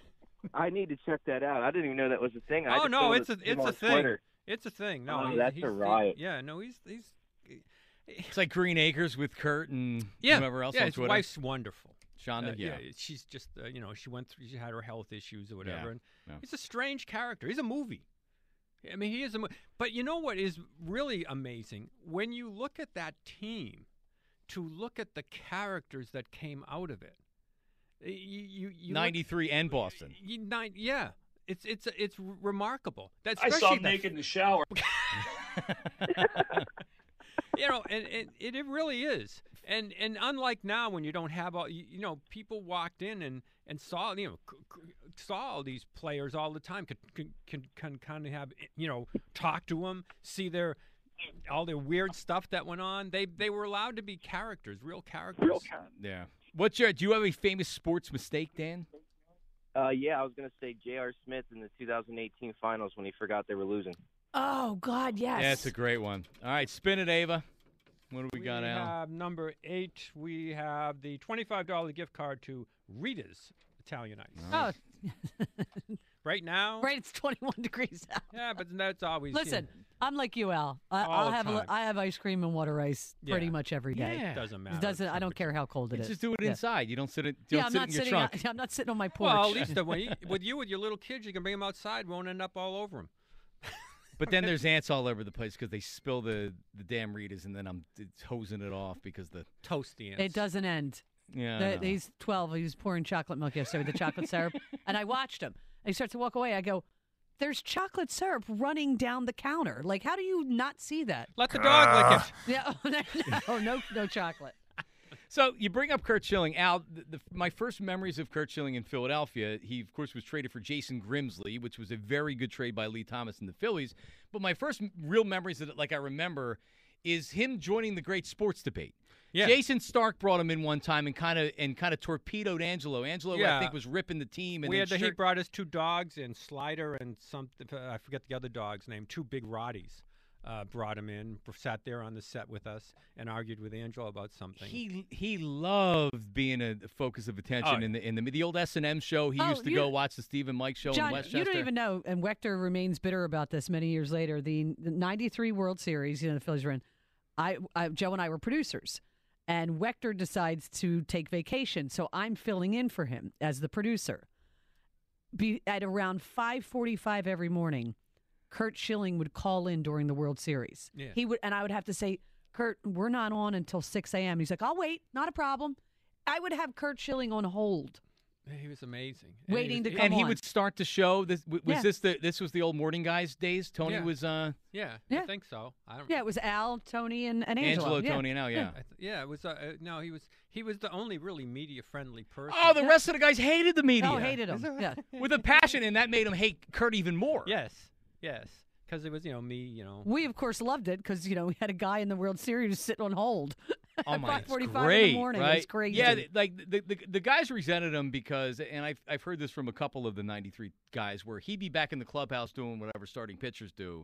I need to check that out. I didn't even know that was a thing. I Oh just no, saw it's a him it's on a thing. Twitter. It's a thing. No, Oh, he's, that's he's, a he- riot. yeah, no, he's he's. It's like Green Acres with Kurt and Yeah, whoever else yeah, on his Twitter. wife's wonderful. Shonda, Uh, yeah. she's just uh, you know she went through she had her health issues or whatever. Yeah, And yeah. he's a strange character. He's a movie. I mean, he is a. Mo- but you know what is really amazing when you look at that team, to look at the characters that came out of it. You you, you look- ninety-three and Boston. you, nine, yeah, it's it's it's remarkable. That's I saw him naked in the shower. you know, and, and it, it really is. And and unlike now, when you don't have all, you, you know, people walked in and, and saw, you know, c- c- saw all these players all the time. Could can can, can kind of have, you know, talk to them, see their all their weird stuff that went on. They they were allowed to be characters, real characters. Real characters. Yeah. What's your? Do you have a famous sports mistake, Dan? Uh, yeah, I was gonna say J R. Smith in the two thousand eighteen finals when he forgot they were losing. Oh God, yes. Yeah, it's a great one. All right, spin it, Ava. What do we, got, We Al? have number eight. We have the twenty-five dollars gift card to Rita's Italian Ice. Oh, Right now, Right, it's twenty-one degrees out. yeah, but that's always. Listen, you know, I'm like you, Al. I, All I'll the have a, time. I have ice cream and water ice pretty Yeah. much every day. Yeah. doesn't matter. It doesn't. I don't care how cold it is. Just do it Yeah. inside. You don't sit it. Don't Yeah, I'm sit not in your sitting. trunk. On, I'm not sitting on my porch. well, at least the, when you, with you with your little kids, you can bring them outside. Won't end up all over them. But then there's ants all over the place because they spill the, the damn Ritas, and then I'm it's hosing it off because the Toasty ants. It doesn't end. yeah. I The, know. he's twelve. He was pouring chocolate milk yesterday with the chocolate syrup, and I watched him. And he starts to walk away. I go, "There's chocolate syrup running down the counter. Like, how do you not see that?" Let the dog lick it. Yeah, no, no, no chocolate. So you bring up Curt Schilling. Al, the, the, my first memories of Curt Schilling in Philadelphia, he, of course, was traded for Jason Grimsley, which was a very good trade by Lee Thomas and the Phillies. But my first real memories that, like I remember, is him joining the great sports debate. Yeah. Jason Stark brought him in one time and kind of and kind of torpedoed Angelo. Angelo, Yeah. I think, was ripping the team. And We then had the, he shirt- brought us two dogs and Slider and some. I forget the other dog's name. Two big Roddies. Uh, brought him in, sat there on the set with us, and argued with Angelo about something. He he loved being a focus of attention Oh, in the in the the old S and M show. He Oh, used to you- go watch the Steve and Mike show John, in Westchester. you don't even know, and Wechter remains bitter about this many years later. The, the ninety-three World Series, you know, the Phillies were in. I, I, Joe and I were producers, and Wechter decides to take vacation, so I'm filling in for him as the producer. Be at around five forty-five every morning, Curt Schilling would call in during the World Series. Yeah. He would, and I would have to say, "Curt, we're not on until six a.m." He's like, "I'll wait, not a problem." I would have Curt Schilling on hold. He was amazing. Waiting and to he was, come and he on. would start the show. This w- was Yeah. this the this was the old morning guys days. Tony Yeah. was uh Yeah, Yeah. I think so. I don't. Yeah, it was Al, Tony, and, and Angelo. Angelo, yeah. Tony, and Al. Yeah. I th- yeah, it was. Uh, uh, no, he was. He was the only really media-friendly person. Oh, the rest of the guys hated the media. Oh, hated him. Yeah. with a passion, and that made him hate Curt even more. Yes, yes, because it was you know me, you know. We, of course, loved it because, you know, we had a guy in the World Series sitting on hold Oh at my, five it's forty-five great, in the morning. right? It's crazy. Yeah, th- like the, the the guys resented him because, and I've I've heard this from a couple of the ninety-three guys, where he'd be back in the clubhouse doing whatever starting pitchers do,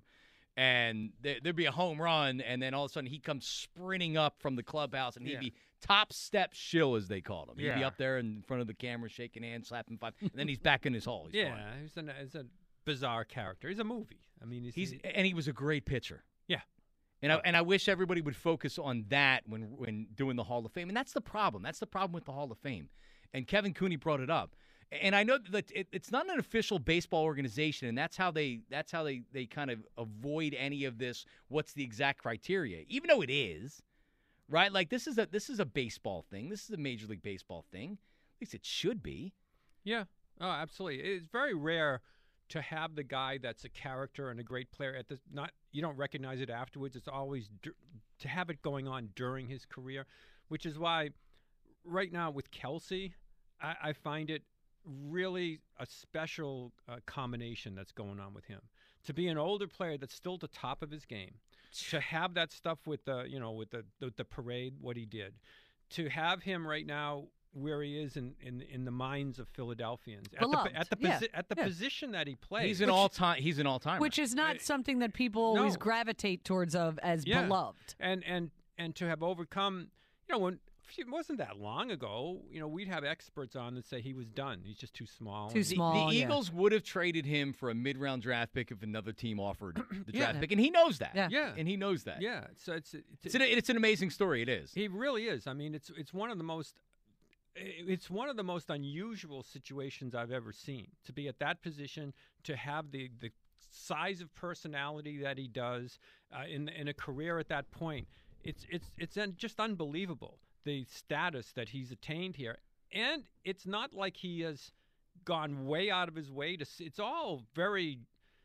and there, there'd be a home run, and then all of a sudden he'd come sprinting up from the clubhouse, and he'd Yeah. be top step shill, as they called him. He'd be Yeah. up there in front of the camera, shaking hands, slapping five, and then he's back in his hole. He's yeah, fine. he's, an, he's a bizarre character. He's a movie. I mean, he's, He's and he was a great pitcher. Yeah. And I, and I wish everybody would focus on that when when doing the Hall of Fame. And that's the problem. That's the problem with the Hall of Fame. And Kevin Cooney brought it up. And I know that it, it's not an official baseball organization, and that's how they that's how they, they kind of avoid any of this. What's the exact criteria? Even though it is, right? Like this is a this is a baseball thing. This is a Major League Baseball thing. At least it should be. Yeah. Oh, absolutely. It's very rare to have the guy that's a character and a great player at the not you don't recognize it afterwards. It's always dur- to have it going on during his career, which is why right now with Kelsey, I, I find it really a special uh, combination that's going on with him. To be an older player that's still at the top of his game, to have that stuff with the you know with the the, the parade, what he did, to have him right now where he is in, in, in the minds of Philadelphians at Beloved. the at the Yeah. posi- at the Yeah. position that he plays. He's an all time. He's an all timer. Which is not something that people always no. gravitate towards of as Yeah. beloved. and and and to have overcome, you know, when it wasn't that long ago, you know, we'd have experts on that say he was done. He's just too small. Too and- The, small. the yeah. Eagles would have traded him for a mid-round draft pick if another team offered the Yeah. draft pick, and he knows that. Yeah. Yeah. and he knows that. Yeah, so it's it's, It's an, it's an amazing story. It is. He really is. I mean, it's it's one of the most it's one of the most unusual situations I've ever seen to be at that position, to have the the size of personality that he does uh, in in a career at that point. It's it's it's un- just unbelievable, the status that he's attained here, and it's not like he has gone way out of his way to. s- It's all very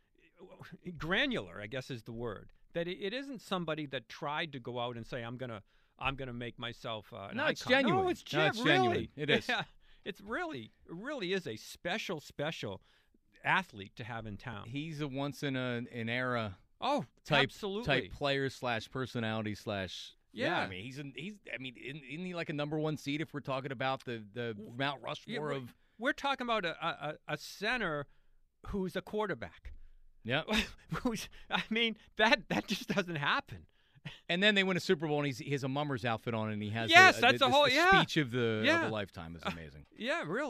granular, I guess is the word. That it, it isn't somebody that tried to go out and say, "I'm gonna." I'm going to make myself uh, an No, it's icon. genuine. No, it's, No, gen- it's really. genuine. It is. Yeah, it's really, it really is a special, special athlete to have in town. He's a once in a an era oh, type absolutely. type player slash personality slash. Yeah, Yeah. I mean he's an, he's. I mean, isn't, isn't he like a number one seed if we're talking about the the Mount Yeah, Rushmore we're, of? we're talking about a, a, a center who's a quarterback. Yeah. Who's, I mean, that that just doesn't happen. And then they win a Super Bowl, and he's, he has a mummer's outfit on, and he has Yes, a, that's the, a whole- the yeah. speech of the Yeah. of a lifetime is amazing. Yeah, really.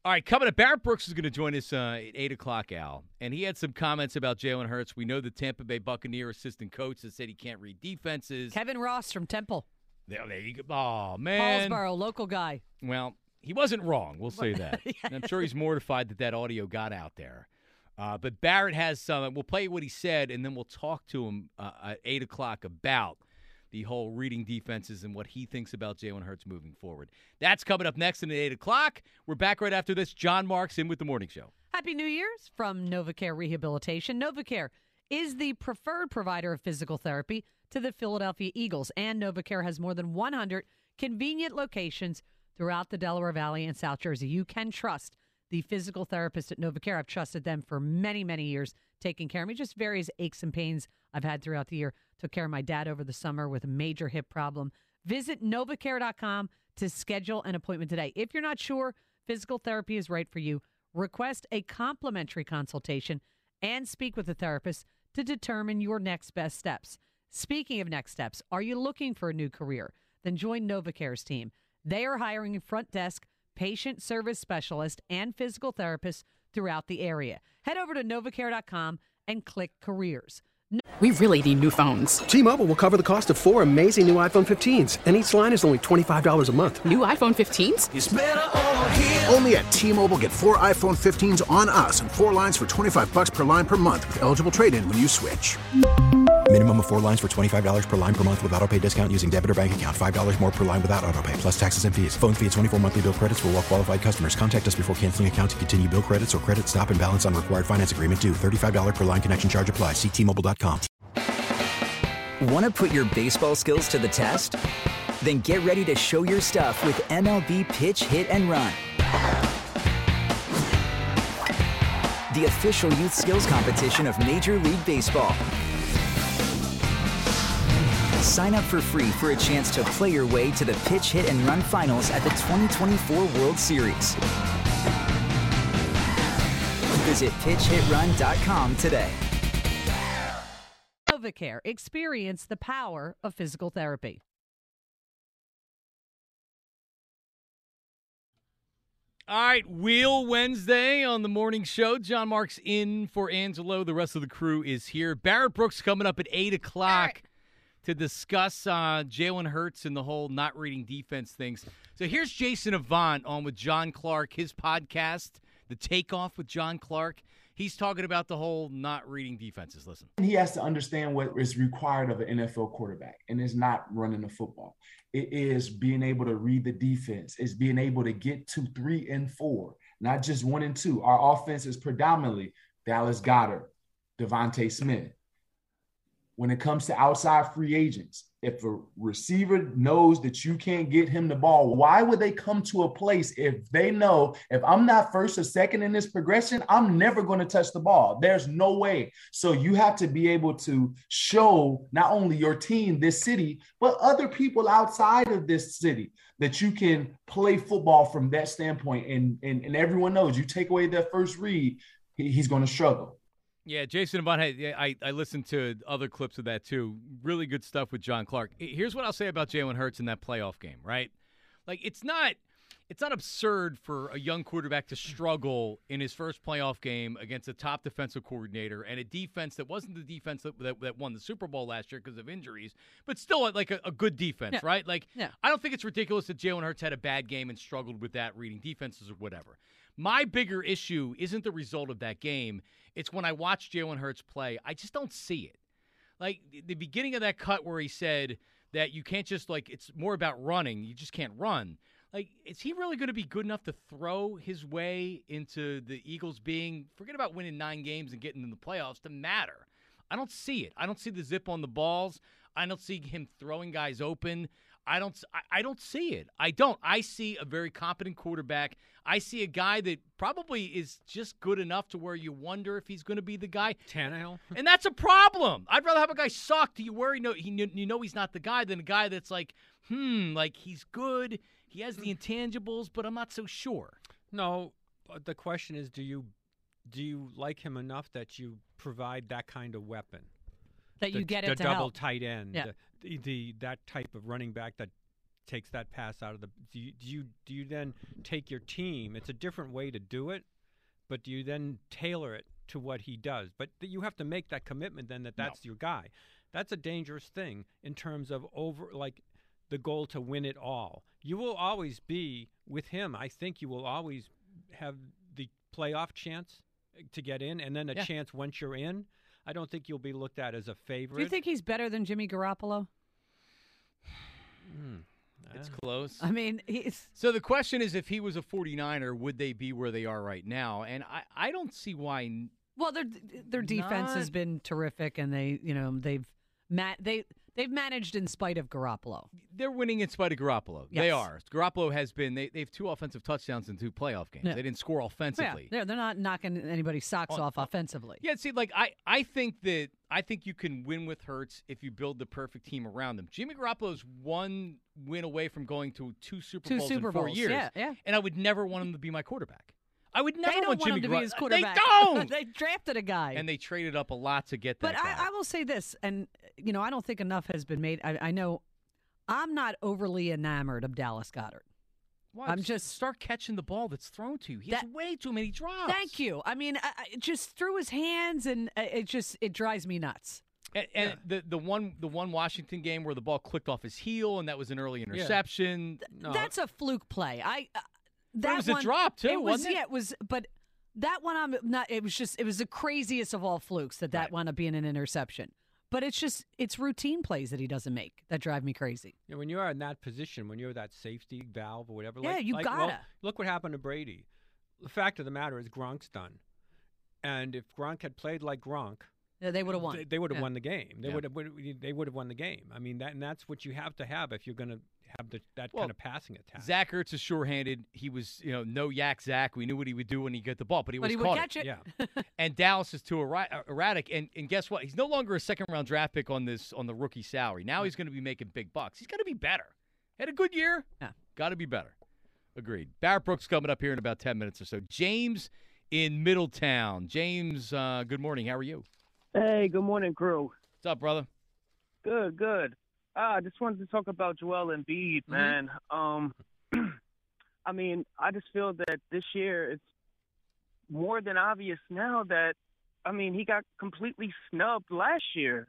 All right, coming up, Barrett Brooks is going to join us uh, at eight o'clock, Al. And he had some comments about Jalen Hurts. We know the Tampa Bay Buccaneer assistant coach that said he can't read defenses. Kevin Ross from Temple. There, there you go. Oh, man. Paulsboro, local guy. Well, he wasn't wrong. We'll say that. Yes. And I'm sure he's mortified that that audio got out there. Uh, but Barrett has some. We'll play what he said, and then we'll talk to him uh, at eight o'clock about the whole reading defenses and what he thinks about Jalen Hurts moving forward. That's coming up next at eight o'clock. We're back right after this. John Marks in with the Morning Show. Happy New Year's from NovaCare Rehabilitation. NovaCare is the preferred provider of physical therapy to the Philadelphia Eagles, and NovaCare has more than one hundred convenient locations throughout the Delaware Valley and South Jersey. You can trust the physical therapist at NovaCare. I've trusted them for many, many years, taking care of me. Just various aches and pains I've had throughout the year. Took care of my dad over the summer with a major hip problem. Visit novacare dot com to schedule an appointment today. If you're not sure physical therapy is right for you, request a complimentary consultation and speak with a therapist to determine your next best steps. Speaking of next steps, are you looking for a new career? Then join NovaCare's team. They are hiring front desk, patient service specialists, and physical therapists throughout the area. Head over to novacare dot com and click careers. We really need new phones. T-Mobile will cover the cost of four amazing new iPhone fifteens, and each line is only twenty-five dollars a month. New iPhone fifteens? It's better over here. Only at T-Mobile, get four iPhone fifteens on us and four lines for twenty-five bucks per line per month with eligible trade-in when you switch. Minimum of four lines for twenty-five dollars per line per month with autopay discount using debit or bank account. five dollars more per line without autopay, plus taxes and fees. Phone fee at twenty-four monthly bill credits for well-qualified customers. Contact us before canceling account to continue bill credits or credit stop and balance on required finance agreement due. thirty-five dollars per line connection charge applies. See T Mobile dot com. Want to put your baseball skills to the test? Then get ready to show your stuff with M L B Pitch, Hit, and Run. The official youth skills competition of Major League Baseball. Sign up for free for a chance to play your way to the Pitch, Hit, and Run finals at the twenty twenty-four World Series. Visit pitch hit run dot com today. NovaCare. Experience the power of physical therapy. All right, Wheel Wednesday on the morning show. John Marks in for Angelo. The rest of the crew is here. Barrett Brooks coming up at eight o'clock to discuss uh, Jalen Hurts and the whole not reading defense things. So here's Jason Avant on with John Clark, his podcast, The Takeoff with John Clark. He's talking about the whole not reading defenses. Listen. He has to understand what is required of an N F L quarterback, and it's not running the football. It is being able to read the defense. It's being able to get to three and four, not just one and two. Our offense is predominantly Dallas Goedert, Devontae Smith. When it comes to outside free agents, if a receiver knows that you can't get him the ball, why would they come to a place if they know if I'm not first or second in this progression, I'm never going to touch the ball? There's no way. So you have to be able to show not only your team, this city, but other people outside of this city that you can play football from that standpoint. And, and, and everyone knows you take away that first read, he, he's going to struggle. Yeah, Jason Avant, I, I listened to other clips of that too. Really good stuff with John Clark. Here's what I'll say about Jalen Hurts in that playoff game, right? Like, it's not it's not absurd for a young quarterback to struggle in his first playoff game against a top defensive coordinator and a defense that wasn't the defense that, that, that won the Super Bowl last year because of injuries, but still like a, a good defense, yeah. right? Like, yeah. I don't think it's ridiculous that Jalen Hurts had a bad game and struggled with that reading defenses or whatever. My bigger issue isn't the result of that game. It's when I watch Jalen Hurts play, I just don't see it. Like, the beginning of that cut where he said that you can't just, like, it's more about running. You just can't run. Like, is he really going to be good enough to throw his way into the Eagles being, forget about winning nine games and getting in the playoffs, to matter? I don't see it. I don't see the zip on the balls. I don't see him throwing guys open. I don't I don't see it. I don't. I see a very competent quarterback. I see a guy that probably is just good enough to where you wonder if he's going to be the guy. Tannehill. And that's a problem. I'd rather have a guy suck. Do you worry? No, he, you know he's not the guy than a guy that's like, hmm, like he's good. He has the intangibles, but I'm not so sure. No, the question is, do you do you like him enough that you provide that kind of weapon? That the, you get the it to double help. tight end, Yeah. the, the that type of running back that takes that pass out of the do you, do you do you then take your team? It's a different way to do it, but do you then tailor it to what he does? But th- you have to make that commitment then that that's no. your guy. That's a dangerous thing in terms of over like the goal to win it all. You will always be with him. I think you will always have the playoff chance to get in, and then a yeah. chance once you're in. I don't think you'll be looked at as a favorite. Do you think he's better than Jimmy Garoppolo? Hmm. It's close. I mean, he's... So the question is, if he was a forty-niner, would they be where they are right now? And I, I don't see why. Well, their their defense not... has been terrific, and they, you know, they've ma- they they've managed in spite of Garoppolo. They're winning in spite of Garoppolo. Yes. They are. Garoppolo has been. They they have two offensive touchdowns in two playoff games. Yeah. They didn't score offensively. Yeah, they're, they're not knocking anybody's socks Oh, off oh. offensively. Yeah, see, like I, I think that I think you can win with Hurts if you build the perfect team around them. Jimmy Garoppolo's one win away from going to two Super Two Bowls Super in four Bowls, years. yeah, yeah. And I would never want him to be my quarterback. I would never They don't want want Jimmy him to Gar- be his quarterback. They don't. They drafted a guy. And they traded up a lot to get that But guy. I, I will say this, and you know, I don't think enough has been made. I, I know I'm not overly enamored of Dallas Goedert. Well, I'm just start catching the ball that's thrown to you. He has That- way too many drops. Thank you. I mean, I, I, just through his hands, and uh, it just it drives me nuts. And, and the the one the one Washington game where the ball clicked off his heel and that was an early interception. Th- That's a fluke play. I uh, that it was a one, drop, too, It was wasn't it? yeah, it was. But that one, I'm not. It was just it was the craziest of all flukes that that Right. wound up being an interception. But it's just it's routine plays that he doesn't make that drive me crazy. Yeah, when you are in that position, when you're that safety valve or whatever, Yeah, like, you like, gotta. well, look what happened to Brady. The fact of the matter is Gronk's done. And if Gronk had played like Gronk, Yeah, they would have won. They, they would have Yeah. won the game. They Yeah. would have. They would have won the game. I mean, that and that's what you have to have if you're going to have the, that Well, kind of passing attack. Zach Ertz is sure-handed. He was, you know, no yak Zach. We knew what he would do when he get the ball, but he But was he would caught catch it. Yeah. And Dallas is too erra- erratic. And and guess what? He's no longer a second-round draft pick on this on the rookie salary. Now he's going to be making big bucks. He's got to be better. Had a good year. Yeah. Got to be better. Agreed. Barrett Brooks coming up here in about ten minutes or so. James in Middletown. James, uh, good morning. How are you? Hey, good morning, crew. What's up, brother? Good, good. Ah, I just wanted to talk about Joel Embiid, Mm-hmm. man. Um, I mean, I just feel that this year it's more than obvious now that, I mean, he got completely snubbed last year.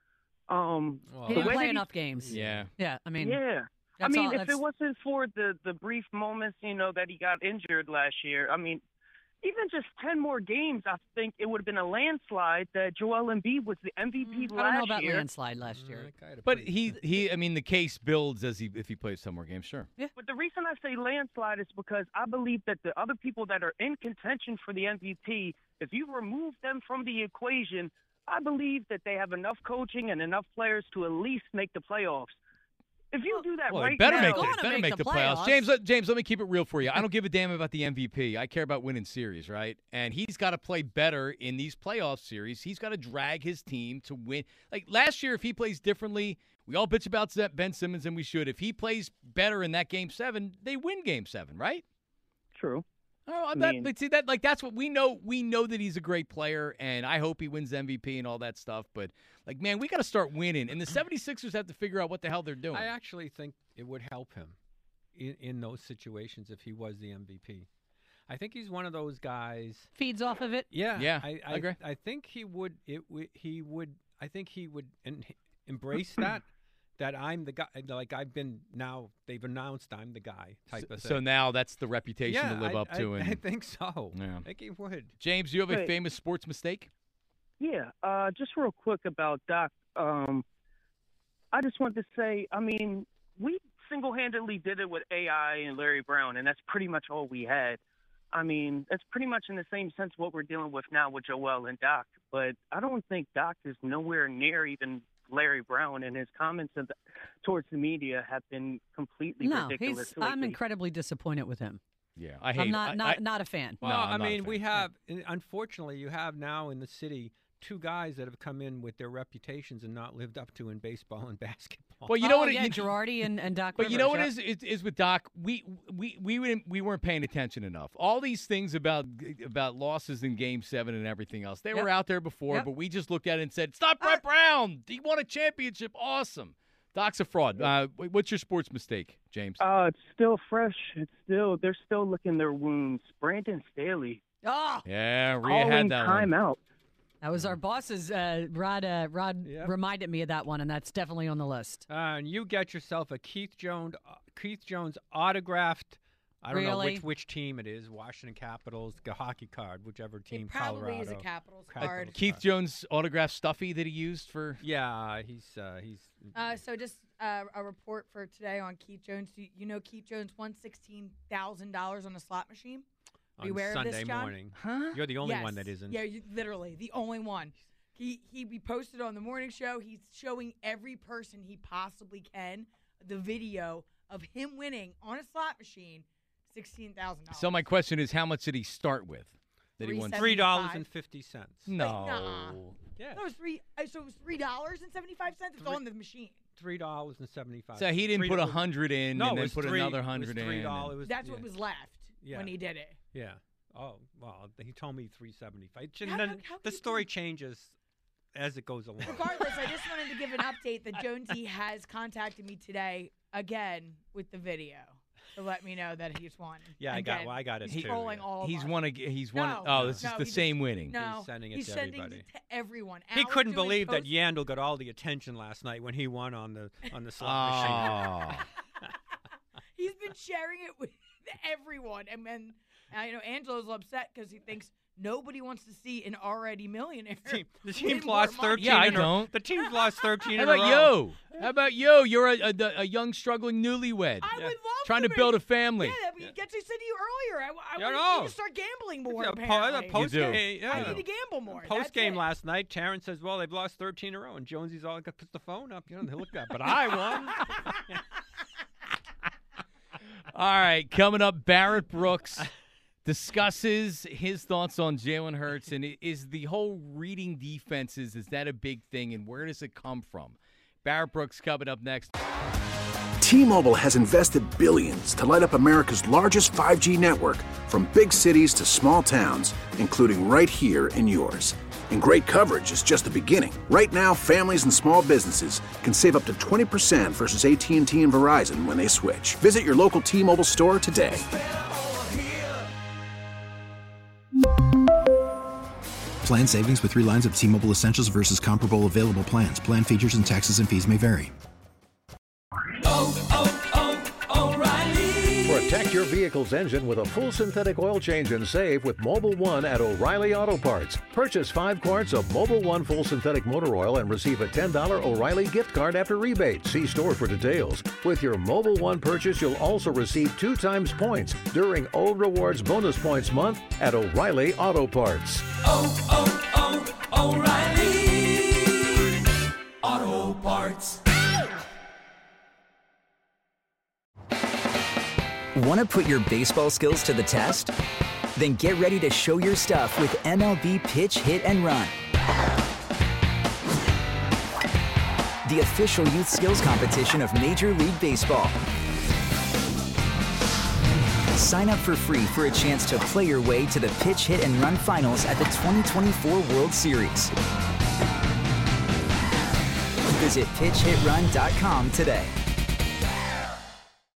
Um, Well, He the didn't way play that he- enough games. Yeah. Yeah, I mean, yeah. I that's mean, all- if that's- it wasn't for the, the brief moments, you know, that he got injured last year, I mean, even just ten more games, I think it would have been a landslide that Joel Embiid was the M V P I last don't know about year. landslide last year. But he, he, I mean, the case builds as he if he plays some more games, sure. But the reason I say landslide is because I believe that the other people that are in contention for the M V P, if you remove them from the equation, I believe that they have enough coaching and enough players to at least make the playoffs. If you do that Well, right they better now, make, it, better make, the playoffs. James, let, James, let me keep it real for you. I don't give a damn about the M V P. I care about winning series, right? And he's got to play better in these playoff series. He's got to drag his team to win. Like last year, if he plays differently, we all bitch about Ben Simmons, and we should. If he plays better in that game seven, they win game seven, right? True. Oh, I that, mean- but see that like that's what we know. We know that he's a great player, and I hope he wins M V P and all that stuff. But like, man, we got to start winning, and the seventy-sixers have to figure out what the hell they're doing. I actually think it would help him in, in those situations if he was the M V P. I think he's one of those guys. Feeds off of it. Yeah, Yeah, I, I agree. I think he would. It would. He would. I think he would en- embrace that. That I'm the guy. Like I've been now. They've announced I'm the guy. Type So, of thing. so now that's the reputation yeah, to live I, up to. I, and I think so. Yeah. I think he would. James, do you have a Wait. famous sports mistake? Yeah, uh, just real quick about Doc. Um, I just want to say, I mean, we single-handedly did it with A I and Larry Brown, and that's pretty much all we had. I mean, that's pretty much in the same sense what we're dealing with now with Joel and Doc. But I don't think Doc is nowhere near even Larry Brown, and his comments of the, towards the media have been completely No, ridiculous. he's. I'm lately. incredibly disappointed with him. Yeah, I hate. I'm not I, not I, not a fan. Well, No, I I'm not a mean, we fan. have, unfortunately, you have now in the city two guys that have come in with their reputations and not lived up to in baseball and basketball. Well, you know oh, what? it- Yeah, you- Girardi and, and Doc. But you know what Rivers, is, is is with Doc? We we we weren't, we weren't paying attention enough. All these things about about losses in Game Seven and everything else, they Yep. were out there before, Yep. but we just looked at it and said, "Stop Brett Brown. He won a championship. Awesome." Doc's a fraud. Uh, what's your sports mistake, James? Uh, it's still fresh. It's still they're still licking their wounds. Brandon Staley. Oh, yeah, Rhea calling had that one. timeout. That was our boss's. Uh, Rod. Uh, Rod Yep. reminded me of that one, and that's definitely on the list. Uh, and you get yourself a Keith Jones, uh, Keith Jones autographed. I don't know Really? which which team it is. Washington Capitals, the hockey card, whichever team. It probably Colorado. is a Capitals Capitals card. Keith Jones autographed stuffy that he used for. Yeah, he's uh, he's. Uh, so just uh, a report for today on Keith Jones. You, you know Keith Jones won sixteen thousand dollars on a slot machine? Are you on aware Sunday of this, John? morning. Huh? You're the only Yes. one that isn't. Yeah, you, literally the only one. He he he posted on the morning show. He's showing every person he possibly can the video of him winning on a slot machine, sixteen thousand dollars. So my question is, how much did he start with? That he won. Three dollars and fifty cents. No. Nah. Yeah. No, it was three. uh, So it was three dollars and seventy five cents. It's Three- on the machine. Three dollars and seventy-five. So he didn't put a hundred in no, and it then was put three- another it was hundred in. Three and- dollars. That's yeah. what was left Yeah. when he did it. Yeah. Oh well, he told me three seventy-five. How- And how- then how the could you story changes as it goes along. Regardless, I just wanted to give an update that Jonesy has contacted me today again with the video to let me know that he's won. Yeah, I And got- again, well, I got it he's too, trolling yeah. all of He's us. won. A, he's won. No, oh, this no, is the he same just- winning. No, He's sending it he's to sending everybody. it to everyone. He Alex couldn't doing believe that posts- Yandel got all the attention last night when he won on the on the slot machine. He's been sharing it with everyone, and then uh, you know Angelo's upset because he thinks nobody wants to see an already millionaire. Team- the win team's more lost money. thirteen. Yeah, I in a- don't. The team's lost thirteen. How in a about row. you? How about you? You're a, a, a young, struggling newlywed. I would love trying to be. build a family. Yeah, that, yeah. Gets I said to you earlier. I, I Yeah, would no. need to start gambling more. Yeah, po- apparently. the post You do. game, yeah. I need to gamble more. Post That's game it. last night, Taryn says, "Well, they've lost thirteen in a row," and Jonesy's all puts the phone up. You know, they look at, but I won. All right, coming up, Barrett Brooks discusses his thoughts on Jalen Hurts, and i- is the whole reading defenses, is that a big thing, and where does it come from? Barrett Brooks coming up next. T-Mobile has invested billions to light up America's largest five G network, from big cities to small towns, including right here in yours. And great coverage is just the beginning. Right now, families and small businesses can save up to twenty percent versus A T and T and Verizon when they switch. Visit your local T-Mobile store today. Plan savings with three lines of T-Mobile Essentials versus comparable available plans. Plan features and taxes and fees may vary. Protect your vehicle's engine with a full synthetic oil change and save with Mobile One at O'Reilly Auto Parts. Purchase five quarts of Mobile One full synthetic motor oil and receive a ten dollars O'Reilly gift card after rebate. See store for details. With your Mobile One purchase, you'll also receive two times points during O Rewards Bonus Points Month at O'Reilly Auto Parts. Oh, oh, oh, O'Reilly Auto Parts. Want to put your baseball skills to the test? Then get ready to show your stuff with M L B Pitch Hit and Run, the official youth skills competition of Major League Baseball. Sign up for free for a chance to play your way to the Pitch Hit and Run finals at the twenty twenty-four World Series. Visit pitch hit run dot com today.